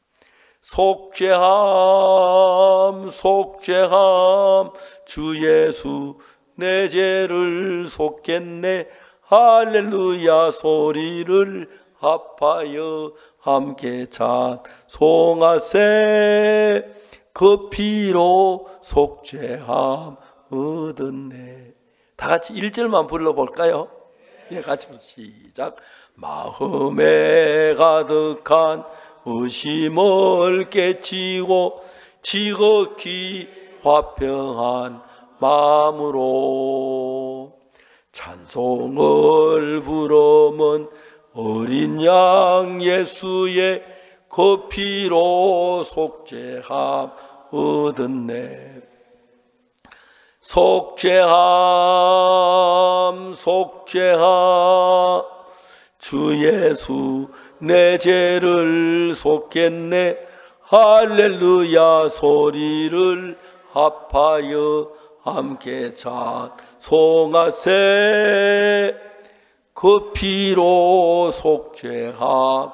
속죄함 속죄함 주 예수 내 죄를 속겠네. 할렐루야 소리를 합하여 함께 찬송하세. 그 피로 속죄함 얻었네. 다 같이 일 절만 불러볼까요? 예, 같이 시작. 마음에 가득한 의심을 깨치고 지극히 화평한 마음으로 찬송을 부르면 어린 양 예수의 그 피로 속죄함 얻었네. 속죄함 속죄함 주 예수 내 죄를 속겠네. 할렐루야 소리를 합하여 함께 찬송하세. 그 피로 속죄함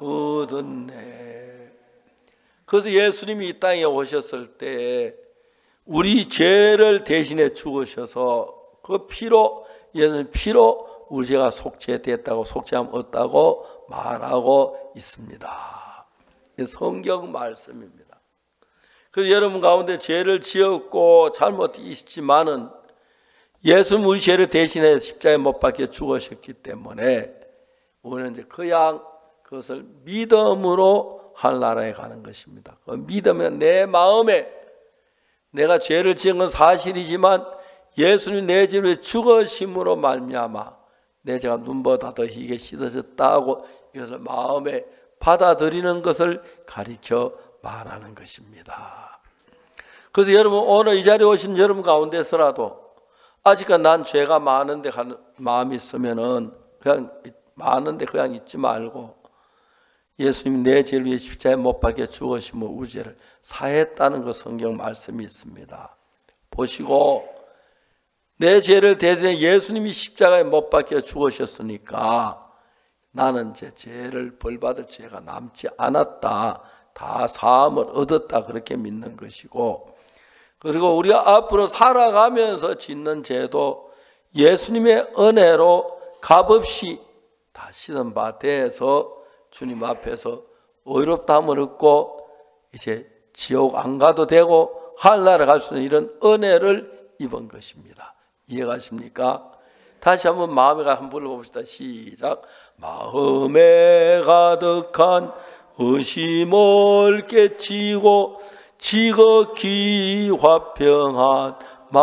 얻었네. 그래서 예수님이 이 땅에 오셨을 때 우리 죄를 대신해 죽으셔서 그 피로, 예수님 피로 우리 죄가 속죄됐다고, 속죄함 얻다고 말하고 있습니다. 성경 말씀입니다. 그래서 여러분 가운데 죄를 지었고 잘못 있지만은 예수님 우리 죄를 대신해 십자가에 못 박혀 죽으셨기 때문에 우리는 이제 그냥 그것을 믿음으로 하늘나라에 가는 것입니다. 그 믿으면 내 마음에 내가 죄를 지은 건 사실이지만 예수님 내 죄를 죽으심으로 말미암아 내 죄가 눈보다 더 희게 씻어졌다고 이것을 마음에 받아들이는 것을 가리켜 말하는 것입니다. 그래서 여러분 오늘 이 자리에 오신 여러분 가운데서라도 아직까지 난 죄가 많은데 하는 마음이 있으면은 그냥 많은데 그냥 잊지 말고 예수님이 내 죄를 위해 십자가에 못 박혀 죽으심으로 우리 죄를 사했다는 그 성경 말씀이 있습니다. 보시고 내 죄를 대신해 예수님이 십자가에 못 박혀 죽으셨으니까 나는 제 죄를 벌받을 죄가 남지 않았다. 다 사함을 얻었다. 그렇게 믿는 것이고, 그리고 우리가 앞으로 살아가면서 짓는 죄도 예수님의 은혜로 값없이 다 씻은 바 되어서 주님 앞에서 의롭다함을 얻고 이제 지옥 안 가도 되고 하늘나라 갈 수 있는 이런 은혜를 입은 것입니다. 이해가십니까? 다시 한번 마음에 한번 불러봅시다. 시작. 마음에 가득한 의심을 깨치고 지극히 화평한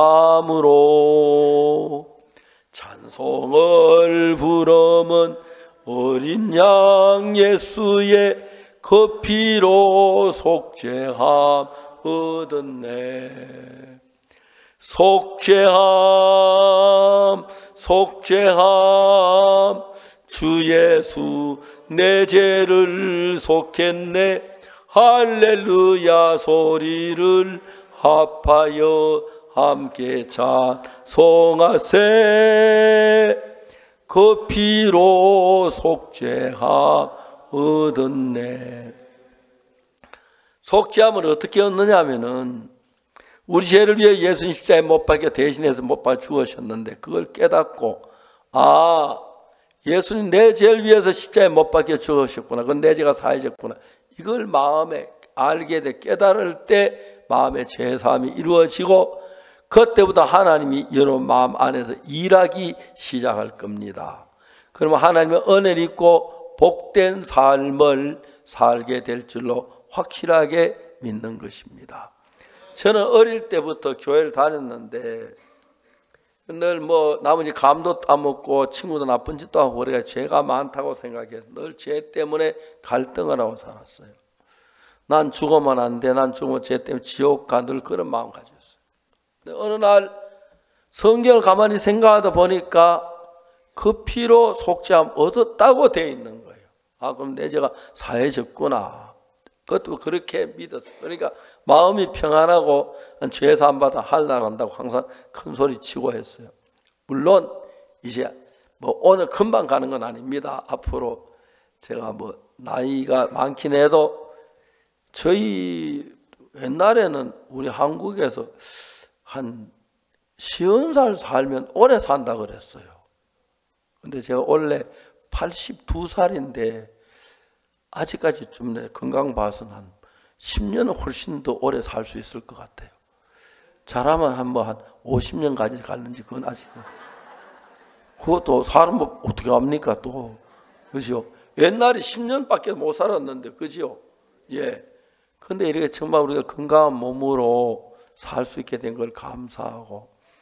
마음으로 찬송을 부르면 어린 양 예수의 그 피로 속죄함 얻었네. 속죄함 속죄함 주 예수 내 죄를 속했네. 할렐루야 소리를 합하여 함께 찬송하세. 그 피로 속죄함 얻었네. 속죄함을 어떻게 얻느냐 하면은 우리 죄를 위해 예수님 십자가에 못 박혀 대신해서 못 박혀 죽으셨는데 그걸 깨닫고, 아, 예수님 내 죄를 위해서 십자가에 못 박혀 죽으셨구나. 그건 내 죄가 사해졌구나. 이걸 마음에 알게 돼 깨달을 때 마음의 죄사함이 이루어지고 그때부터 하나님이 여러분 마음 안에서 일하기 시작할 겁니다. 그러면 하나님의 은혜를 입고 복된 삶을 살게 될 줄로 확실하게 믿는 것입니다. 저는 어릴 때부터 교회를 다녔는데 늘 뭐 나머지 감도 따먹고 친구도 나쁜 짓도 하고 그래가 죄가 많다고 생각해서 늘 죄 때문에 갈등을 하고 살았어요. 난 죽으면 안 돼. 난 죽으면 죄 때문에 지옥 가. 늘 그런 마음 가졌어요. 근데 어느 날 성경을 가만히 생각하다 보니까 그 피로 속죄함 얻었다고 되어 있는 거예요. 아, 그럼 내 죄가 사해졌구나. 그것도 그렇게 믿었어요. 그러니까 마음이 평안하고 죄 사함 받아 하늘나라 간다고 항상 큰 소리 치고 했어요. 물론 이제 뭐 오늘 금방 가는 건 아닙니다. 앞으로 제가 뭐 나이가 많긴 해도 저희 옛날에는 우리 한국에서 한 서른 살 살면 오래 산다 그랬어요. 근데 제가 원래 팔십두 살인데 아직까지 좀 건강 봐서는 한 십 년은 훨씬 더 오래 살 수 있을 것 같아요. 잘하면 한 뭐 한 오십 년까지 갔는지 그건 아직 그것도 사람 뭐 어떻게 합니까 또, 그죠? 옛날에 십 년밖에 못 살았는데, 그죠? 예. 근데 이렇게 정말 우리가 건강한 몸으로 살 수 있게 된 걸 감사하고,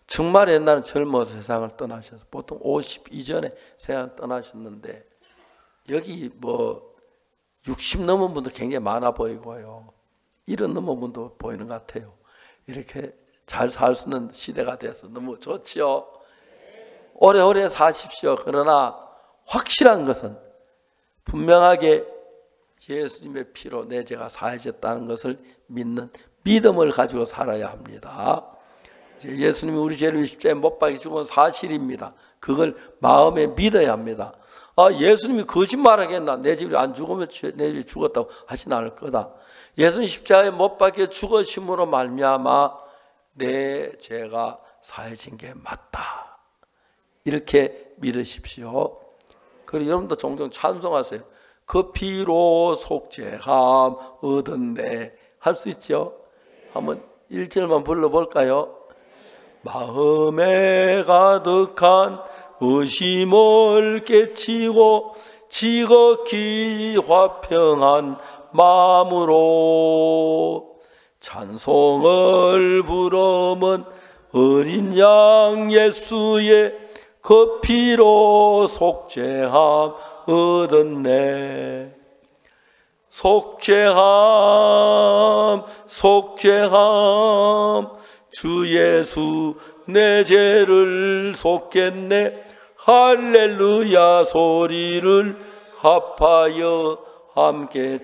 정말 옛날은 젊어서 세상을 떠나셔서 보통 오십 이전에 세상을 떠나셨는데 여기 뭐 육십 넘은 분도 굉장히 많아 보이고요. 일흔 넘은 분도 보이는 것 같아요. 이렇게 잘 살 수 있는 시대가 돼서 너무 좋지요. 오래오래 사십시오. 그러나 확실한 것은 분명하게 예수님의 피로 내 죄가 사해졌다는 것을 믿는 믿음을 가지고 살아야 합니다. 예수님이 우리 죄를 위해 십자가에 못 박혀 죽은 사실입니다. 그걸 마음에 믿어야 합니다. 아, 예수님이 거짓말하겠나? 내 집이 안 죽으면 내 집이 죽었다고 하진 않을 거다. 예수님 십자가에 못 박혀 죽으심으로 말미암아 내 죄가 사해진 게 맞다. 이렇게 믿으십시오. 그리고 여러분도 종종 찬송하세요. 그 피로 속죄함 얻었네. 할 수 있죠? 한번 일 절만 불러볼까요? 마음에 가득한 의심을 깨치고 지극히 화평한 마음으로 찬송을 부르면 어린 양 예수의 그 피로 속죄함 얻었네. 속죄함 속죄함 주 예수 내 죄를 속겠네. 할렐루야 소리를 합하여 함께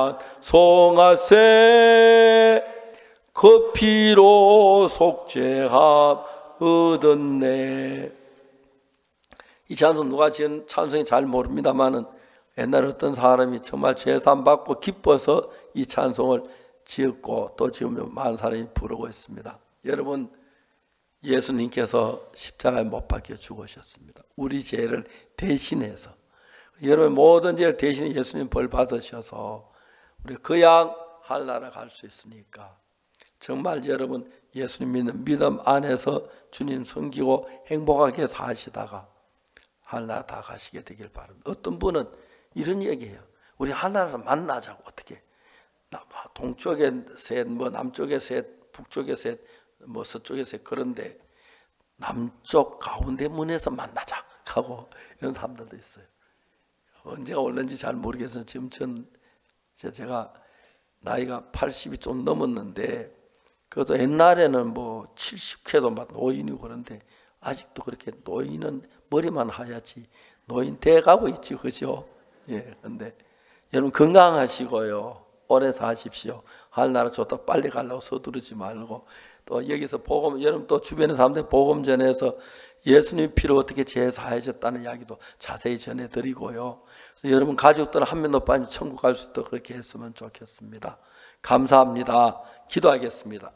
찬송하세. 그 피로 속죄함 얻었네. 이 찬송 누가 지은 찬송이 잘 모릅니다만은 옛날에 어떤 사람이 정말 제산 받고 기뻐서 이 찬송을 지었고 또 지으면 많은 사람이 부르고 있습니다. 여러분, 예수님께서 십자가에 못 박혀 죽으셨습니다. 우리 죄를 대신해서. 여러분 모든 죄를 대신해 예수님 벌 받으셔서 우리 그 양 하늘나라 갈 수 있으니까 정말 여러분 예수님 믿는 믿음 안에서 주님 섬기고 행복하게 사시다가 하늘나라 다 가시게 되길 바랍니다. 어떤 분은 이런 얘기해요. 우리 하늘나라에서 만나자고. 어떻게? 동쪽에 셋, 뭐 남쪽에 셋, 북쪽에 셋, 뭐 서쪽에 셋. 그런데 남쪽 가운데 문에서 만나자 하고 이런 사람들도 있어요. 언제가 올는지 잘 모르겠어요. 지금 전 제가 나이가 팔십이 좀 넘었는데 그것도 옛날에는 뭐 칠십 회도 막 노인이고 그런데 아직도 그렇게 노인은 머리만 하얗지 노인 돼가고 있지, 그죠? 예, 근데 여러분 건강하시고요. 오래 사십시오. 하늘나라 좋다 빨리 가려고 서두르지 말고 또 여기서 복음, 여러분 또 주변의 사람들 복음 전해서 예수님 피로 어떻게 죄 사해졌다는 이야기도 자세히 전해드리고요. 그래서 여러분 가족들 한 명도 빠지면 천국 갈 수 있도록 그렇게 했으면 좋겠습니다. 감사합니다. 기도하겠습니다.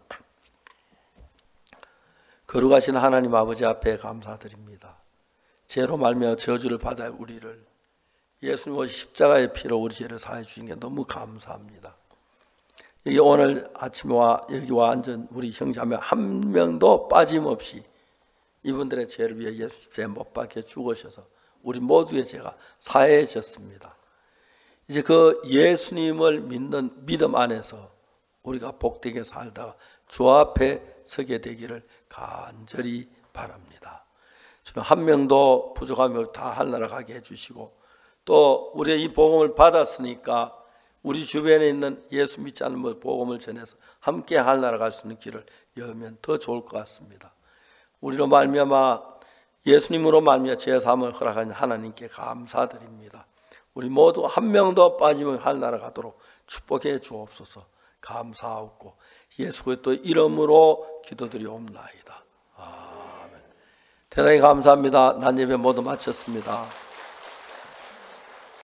거룩하신 하나님 아버지 앞에 감사드립니다. 죄로 말미암아 저주를 받아 우리를 예수님 오신 십자가의 피로 우리 죄를 사해 주신 게 너무 감사합니다. 여기 오늘 아침에 와 여기 와 앉은 우리 형제자매 한 명도 빠짐없이 이분들의 죄를 위해 예수 십자가에 못 박혀 죽으셔서 우리 모두의 죄가 사해졌습니다. 이제 그 예수님을 믿는 믿음 안에서 우리가 복되게 살다가 주 앞에 서게 되기를 간절히 바랍니다. 주는 한 명도 부족함을 다 하늘나라 가게 해주시고 또 우리의 이 복음을 받았으니까 우리 주변에 있는 예수 믿지 않는 분 복음을 전해서 함께 하늘나라 갈 수 있는 길을 열면 더 좋을 것 같습니다. 우리로 말미암아 예수님으로 말미암아 죄사함을 허락하신 하나님께 감사드립니다. 우리 모두 한 명도 빠지면 하늘나라 가도록 축복해 주옵소서. 감사하고 예수 그리스도 이름으로 기도드리옵나이다. 아멘. 대단히 감사합니다. 난 예배 모두 마쳤습니다.